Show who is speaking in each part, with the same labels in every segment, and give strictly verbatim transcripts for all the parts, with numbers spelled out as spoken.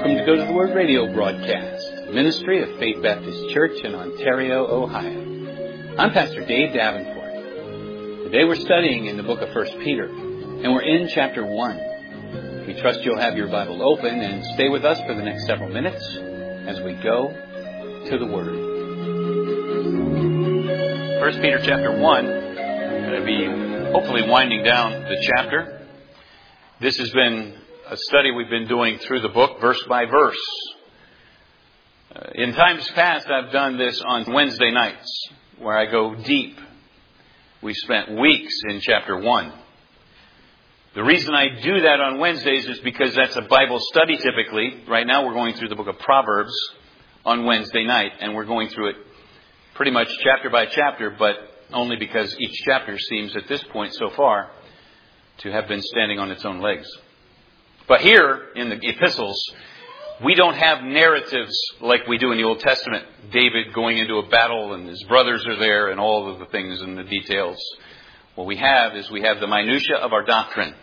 Speaker 1: Welcome to Go to the Word radio broadcast, ministry of Faith Baptist Church in Ontario, Ohio. I'm Pastor Dave Davenport. Today we're studying in the book of First Peter, and we're in chapter one. We trust you'll have your Bible open and stay with us for the next several minutes as we go to the Word. First Peter chapter one, I'm going to be hopefully winding down the chapter. This has been a study we've been doing through the book, verse by verse. Uh, in times past, I've done this on Wednesday nights, where I go deep. We've spent weeks in chapter one. The reason I do that on Wednesdays is because that's a Bible study typically. Right now we're going through the book of Proverbs on Wednesday night, and we're going through it pretty much chapter by chapter, but only because each chapter seems at this point so far to have been standing on its own legs. But here in the epistles, we don't have narratives like we do in the Old Testament. David going into a battle and his brothers are there and all of the things and the details. What we have is we have the minutia of our doctrine.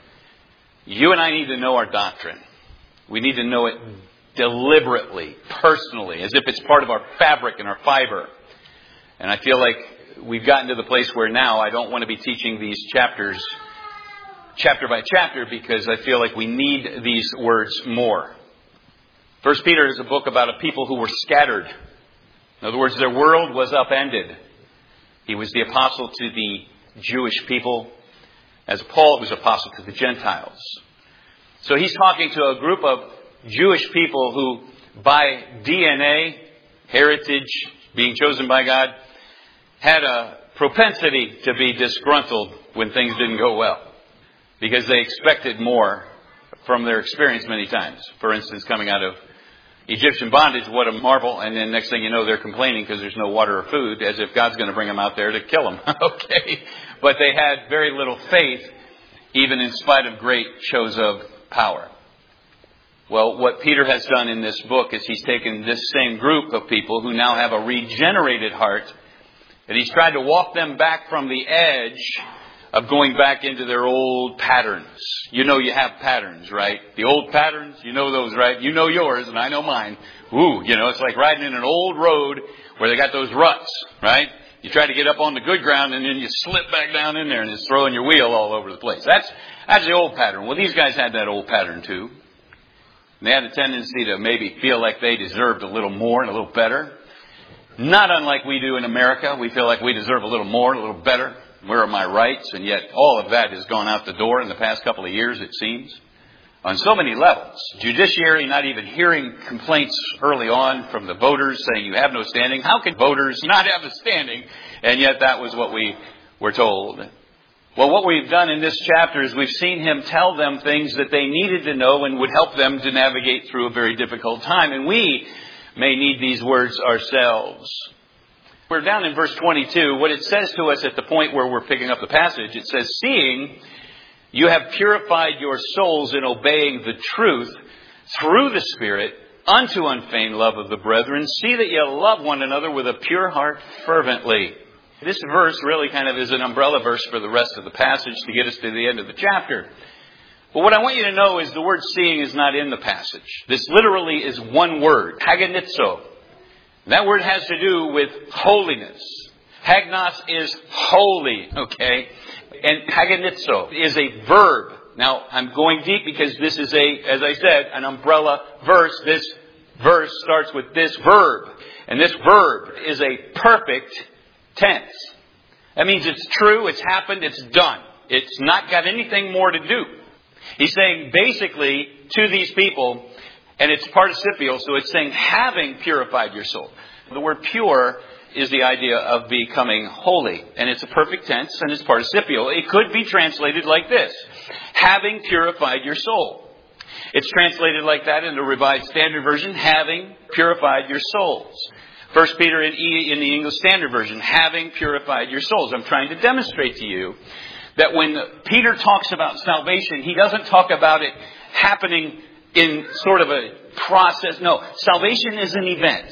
Speaker 1: You and I need to know our doctrine. We need to know it deliberately, personally, as if it's part of our fabric and our fiber. And I feel like we've gotten to the place where now I don't want to be teaching these chapters chapter by chapter, because I feel like we need these words more. First Peter is a book about a people who were scattered. In other words, their world was upended. He was the apostle to the Jewish people, as Paul was apostle to the Gentiles. So he's talking to a group of Jewish people who, by D N A, heritage, being chosen by God, had a propensity to be disgruntled when things didn't go well, because they expected more from their experience many times. For instance, coming out of Egyptian bondage, what a marvel. And then next thing you know, they're complaining because there's no water or food, as if God's going to bring them out there to kill them. Okay. But they had very little faith, even in spite of great shows of power. Well, what Peter has done in this book is he's taken this same group of people who now have a regenerated heart, and he's tried to walk them back from the edge of going back into their old patterns. You know you have patterns, right? The old patterns, you know those, right? You know yours, and I know mine. Ooh, you know, it's like riding in an old road where they got those ruts, right? You try to get up on the good ground, and then you slip back down in there, and it's throwing your wheel all over the place. That's that's the old pattern. Well, these guys had that old pattern too. And they had a tendency to maybe feel like they deserved a little more and a little better. Not unlike we do in America. We feel like we deserve a little more, a little better. Where are my rights? And yet all of that has gone out the door in the past couple of years, it seems, on so many levels. Judiciary not even hearing complaints early on from the voters saying you have no standing. How can voters not have a standing? And yet that was what we were told. Well, what we've done in this chapter is we've seen him tell them things that they needed to know and would help them to navigate through a very difficult time. And we may need these words ourselves. We're down in verse twenty-two. What it says to us at the point where we're picking up the passage, it says, "Seeing you have purified your souls in obeying the truth through the Spirit unto unfeigned love of the brethren, see that you love one another with a pure heart fervently." This verse really kind of is an umbrella verse for the rest of the passage to get us to the end of the chapter. But what I want you to know is the word seeing is not in the passage. This literally is one word, hagenitzo. That word has to do with holiness. Hagnos is holy, okay? And hagenitzo is a verb. Now, I'm going deep because this is a, as I said, an umbrella verse. This verse starts with this verb. And this verb is a perfect tense. That means it's true, it's happened, it's done. It's not got anything more to do. He's saying basically to these people, and it's participial, so it's saying having purified your soul. The word pure is the idea of becoming holy. And it's a perfect tense and it's participial. It could be translated like this: having purified your soul. It's translated like that in the Revised Standard Version, having purified your souls. First Peter in, e, in the English Standard Version, having purified your souls. I'm trying to demonstrate to you that when Peter talks about salvation, he doesn't talk about it happening in sort of a process. No, salvation is an event.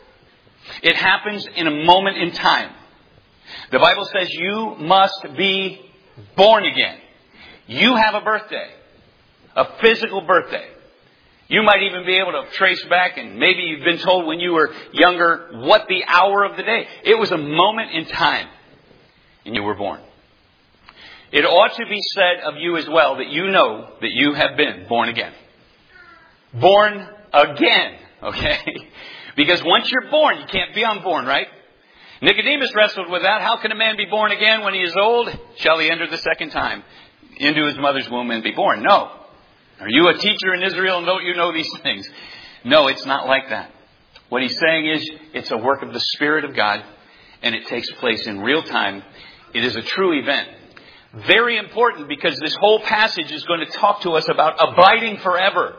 Speaker 1: It happens in a moment in time. The Bible says you must be born again. You have a birthday, a physical birthday. You might even be able to trace back, and maybe you've been told when you were younger what the hour of the day. It was a moment in time, and you were born. It ought to be said of you as well that you know that you have been born again. Born again, okay? Because once you're born, you can't be unborn, right? Nicodemus wrestled with that. How can a man be born again when he is old? Shall he enter the second time into his mother's womb and be born? No. Are you a teacher in Israel and don't you know these things? No, it's not like that. What he's saying is it's a work of the Spirit of God, and it takes place in real time. It is a true event. Very important, because this whole passage is going to talk to us about abiding forever.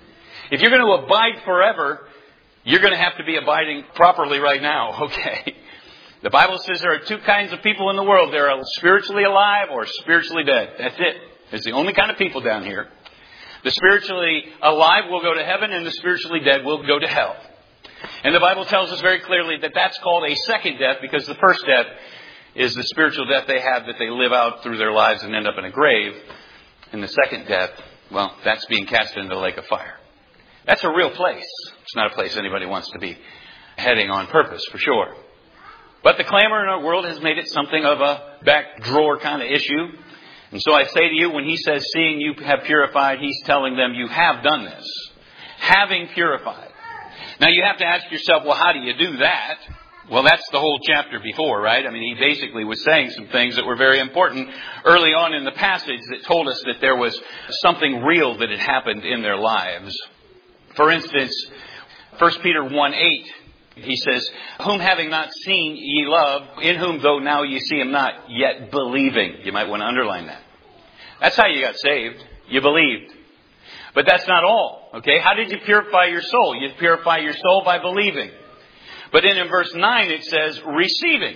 Speaker 1: If you're going to abide forever, you're going to have to be abiding properly right now, okay? The Bible says there are two kinds of people in the world. They're spiritually alive or spiritually dead. That's it. It's the only kind of people down here. The spiritually alive will go to heaven, and the spiritually dead will go to hell. And the Bible tells us very clearly that that's called a second death, because the first death is the spiritual death they have, that they live out through their lives and end up in a grave. And the second death, well, that's being cast into the lake of fire. That's a real place. It's not a place anybody wants to be heading on purpose, for sure. But the clamor in our world has made it something of a back drawer kind of issue. And so I say to you, when he says, seeing you have purified, he's telling them you have done this. Having purified. Now you have to ask yourself, well, how do you do that? Well, that's the whole chapter before, right? I mean, he basically was saying some things that were very important early on in the passage that told us that there was something real that had happened in their lives. For instance, First Peter one eight, he says, whom having not seen ye love, in whom though now ye see him not, yet believing. You might want to underline that. That's how you got saved. You believed. But that's not all. Okay? How did you purify your soul? You purify your soul by believing. But then in verse nine it says receiving.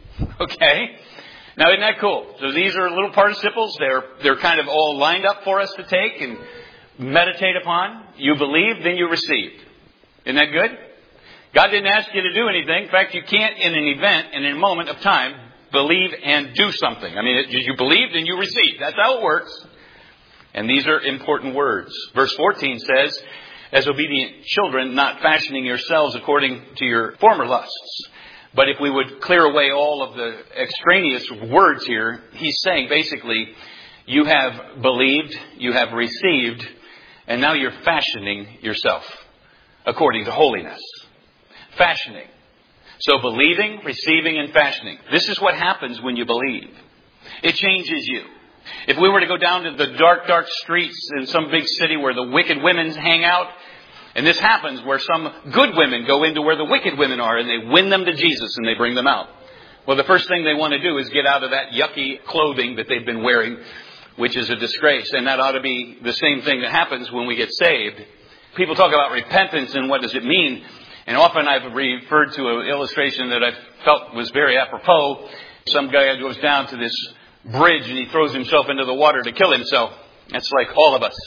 Speaker 1: Okay? Now isn't that cool? So these are little participles. They're, they're kind of all lined up for us to take and meditate upon. You believed, then you received. Isn't that good? God didn't ask you to do anything. In fact, you can't in an event, in a moment of time, believe and do something. I mean, it, you believed and you received. That's how it works. And these are important words. Verse fourteen says, as obedient children, not fashioning yourselves according to your former lusts. But if we would clear away all of the extraneous words here, he's saying basically, you have believed, you have received, and now you're fashioning yourself according to holiness. Fashioning. So believing, receiving, and fashioning. This is what happens when you believe. It changes you. If we were to go down to the dark, dark streets in some big city where the wicked women hang out, and this happens where some good women go into where the wicked women are and they win them to Jesus and they bring them out. Well, the first thing they want to do is get out of that yucky clothing that they've been wearing, which is a disgrace. And that ought to be the same thing that happens when we get saved. People talk about repentance and what does it mean. And often I've referred to an illustration that I felt was very apropos. Some guy goes down to this bridge and he throws himself into the water to kill himself. That's like all of us.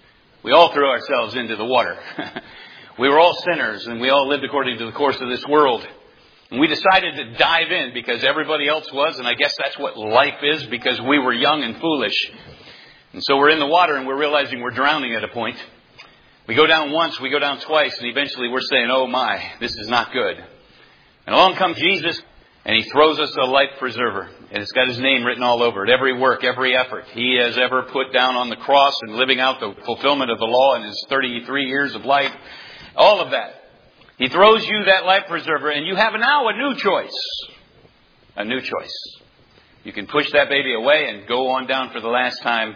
Speaker 1: We all threw ourselves into the water. We were all sinners and we all lived according to the course of this world. And we decided to dive in because everybody else was, and I guess that's what life is because we were young and foolish. And so we're in the water and we're realizing we're drowning at a point. We go down once, we go down twice, and eventually we're saying, oh my, this is not good. And along comes Jesus, and he throws us a life preserver. And it's got his name written all over it. Every work, every effort he has ever put down on the cross and living out the fulfillment of the law in his thirty-three years of life. All of that. He throws you that life preserver, and you have now a new choice. A new choice. You can push that baby away and go on down for the last time,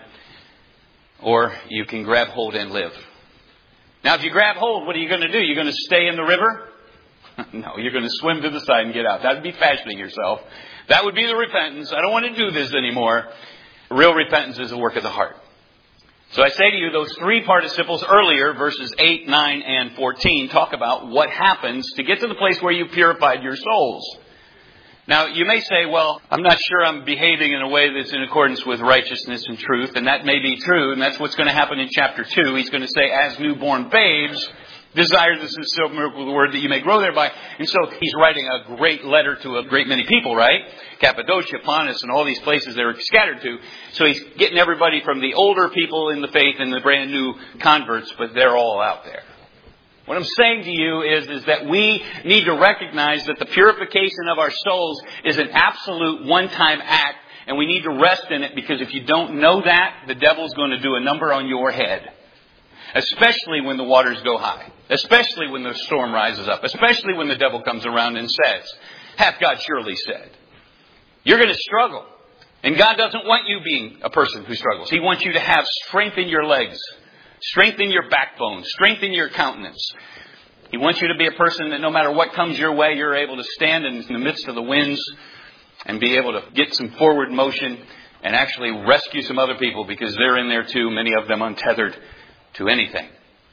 Speaker 1: or you can grab hold and live. Now, if you grab hold, what are you going to do? You're going to stay in the river? No, you're going to swim to the side and get out. That would be fashioning yourself. That would be the repentance. I don't want to do this anymore. Real repentance is a work of the heart. So I say to you, those three participles earlier, verses eight, nine, and fourteen, talk about what happens to get to the place where you purified your souls. Now, you may say, well, I'm not sure I'm behaving in a way that's in accordance with righteousness and truth, and that may be true, and that's what's going to happen in chapter two. He's going to say, as newborn babes, Desire the sincere miracle of the word that you may grow thereby. And so he's writing a great letter to a great many people, right? Cappadocia, Pontus, and all these places they were scattered to. So he's getting everybody from the older people in the faith and the brand new converts, but they're all out there. What I'm saying to you is, is that we need to recognize that the purification of our souls is an absolute one-time act, and we need to rest in it, because if you don't know that, the devil's going to do a number on your head. Especially when the waters go high. Especially when the storm rises up. Especially when the devil comes around and says, hath God surely said. You're going to struggle. And God doesn't want you being a person who struggles. He wants you to have strength in your legs. Strength in your backbone. Strength in your countenance. He wants you to be a person that no matter what comes your way, you're able to stand in the midst of the winds and be able to get some forward motion and actually rescue some other people, because they're in there too, many of them untethered to anything.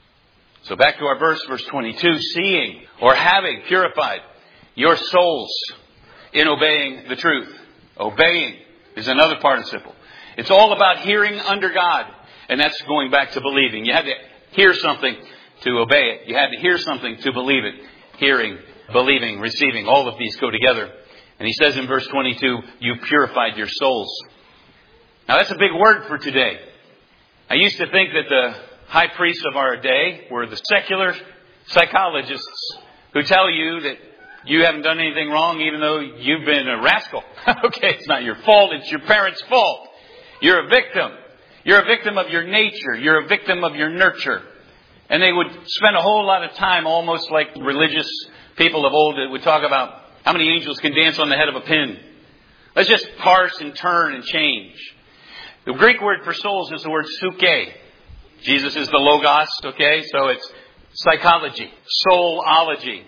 Speaker 1: So back to our verse, verse twenty-two, seeing or having purified your souls in obeying the truth. Obeying is another participle. It's all about hearing under God. And that's going back to believing. You had to hear something to obey it. You had to hear something to believe it. Hearing, believing, receiving, all of these go together. And he says in verse twenty-two, you purified your souls. Now that's a big word for today. I used to think that the high priests of our day were the secular psychologists who tell you that you haven't done anything wrong even though you've been a rascal. Okay, it's not your fault, it's your parents' fault. You're a victim. You're a victim of your nature. You're a victim of your nurture. And they would spend a whole lot of time, almost like religious people of old, that would talk about how many angels can dance on the head of a pin. Let's just parse and turn and change. The Greek word for souls is the word psyche. Jesus is the Logos, okay? So it's psychology, soulology.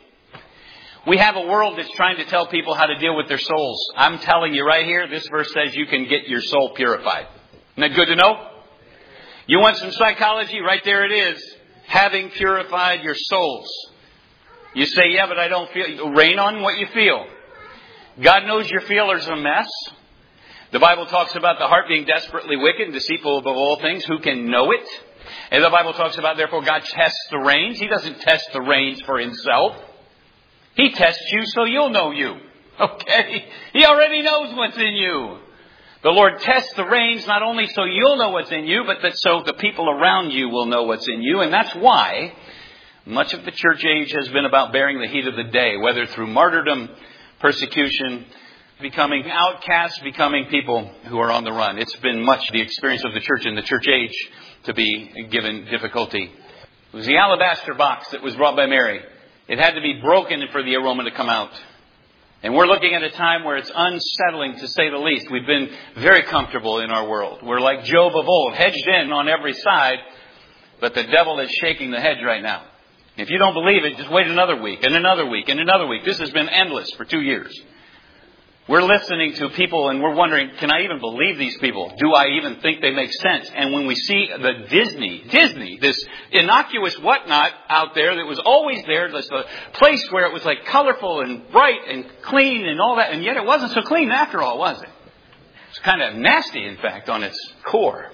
Speaker 1: We have a world that's trying to tell people how to deal with their souls. I'm telling you right here, this verse says you can get your soul purified. Isn't that good to know? You want some psychology? Right there it is. Having purified your souls. You say, yeah, but I don't feel. Rain on what you feel. God knows your feelers are a mess. The Bible talks about the heart being desperately wicked and deceitful above all things. Who can know it? And the Bible talks about, therefore, God tests the reins. He doesn't test the reins for himself. He tests you so you'll know you. Okay? He already knows what's in you. The Lord tests the reins not only so you'll know what's in you, but that so the people around you will know what's in you. And that's why much of the church age has been about bearing the heat of the day, whether through martyrdom, persecution, becoming outcasts, becoming people who are on the run. It's been much the experience of the church in the church age to be given difficulty. It was the alabaster box that was brought by Mary. It had to be broken for the aroma to come out. And we're looking at a time where it's unsettling, to say the least. We've been very comfortable in our world. We're like Job of old, hedged in on every side, but the devil is shaking the hedge right now. If you don't believe it, just wait another week and another week and another week. This has been endless for two years. We're listening to people and we're wondering, can I even believe these people? Do I even think they make sense? And when we see the Disney, Disney, this innocuous whatnot out there that was always there, this a place where it was like colorful and bright and clean and all that, and yet it wasn't so clean after all, was it? It's kind of nasty, in fact, on its core.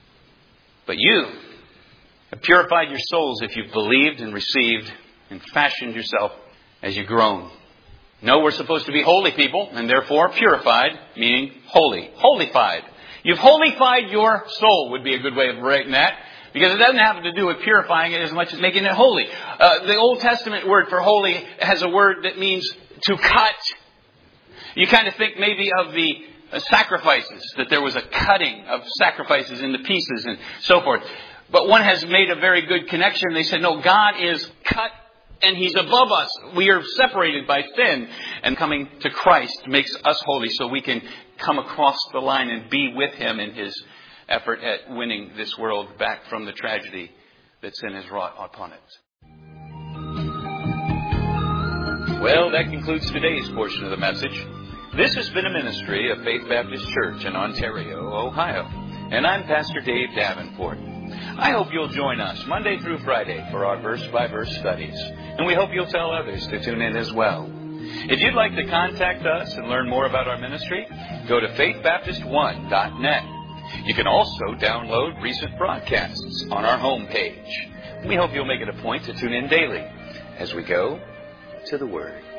Speaker 1: But you have purified your souls if you've believed and received and fashioned yourself as you've grown. No, we're supposed to be holy people, and therefore purified, meaning holy. Holified. You've holified your soul would be a good way of writing that, because it doesn't have to do with purifying it as much as making it holy. Uh, the Old Testament word for holy has a word that means to cut. You kind of think maybe of the uh, sacrifices, that there was a cutting of sacrifices into pieces and so forth. But one has made a very good connection. They said, no, God is cut. And He's above us. We are separated by sin. And coming to Christ makes us holy so we can come across the line and be with Him in His effort at winning this world back from the tragedy that sin has wrought upon it. Well, that concludes today's portion of the message. This has been a ministry of Faith Baptist Church in Ontario, Ohio. And I'm Pastor Dave Davenport. I hope you'll join us Monday through Friday for our verse-by-verse studies. And we hope you'll tell others to tune in as well. If you'd like to contact us and learn more about our ministry, go to faith baptist one dot net. You can also download recent broadcasts on our homepage. We hope you'll make it a point to tune in daily as we go to the Word.